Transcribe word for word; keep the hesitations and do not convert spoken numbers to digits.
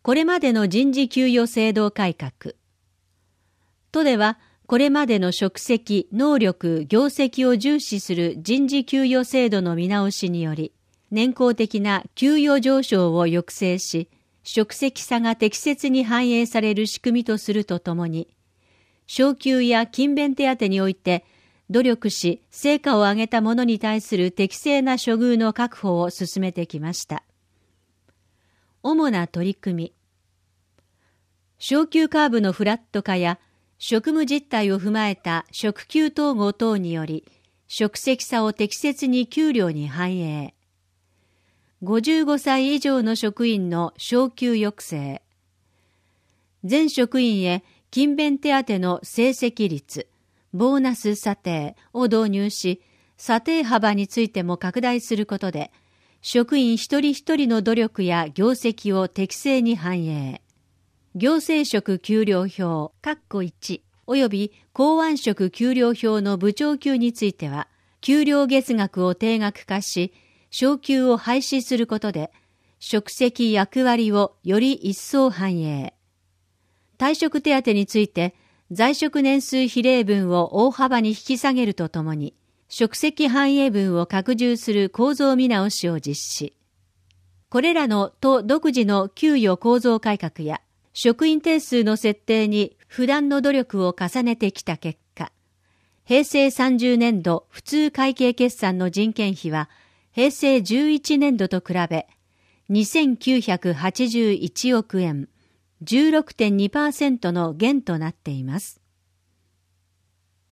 これまでの人事給与制度改革。都では、これまでの職責、能力、業績を重視する人事給与制度の見直しにより、年功的な給与上昇を抑制し、職責差が適切に反映される仕組みとするとともに、昇給や勤勉手当において、努力し成果を上げた者に対する適正な処遇の確保を進めてきました。主な取り組み。昇給カーブのフラット化や、職務実態を踏まえた職給統合等により、職責差を適切に給料に反映。ごじゅうごさい以上の職員の昇給抑制。全職員へ勤勉手当の成績率、ボーナス査定を導入し、査定幅についても拡大することで、職員一人一人の努力や業績を適正に反映。行政職給料表（括弧いち）および公安職給料表の部長給については、給料月額を定額化し、昇給を廃止することで、職責役割をより一層反映。退職手当について、在職年数比例分を大幅に引き下げるとともに、職責反映分を拡充する構造見直しを実施。これらの都独自の給与構造改革や、職員定数の設定に不断の努力を重ねてきた結果、平成さんじゅうねん度普通会計決算の人件費は平成じゅういちねん度と比べにせんきゅうひゃくはちじゅういちおくえん、じゅうろくてんにパーセント の減となっています。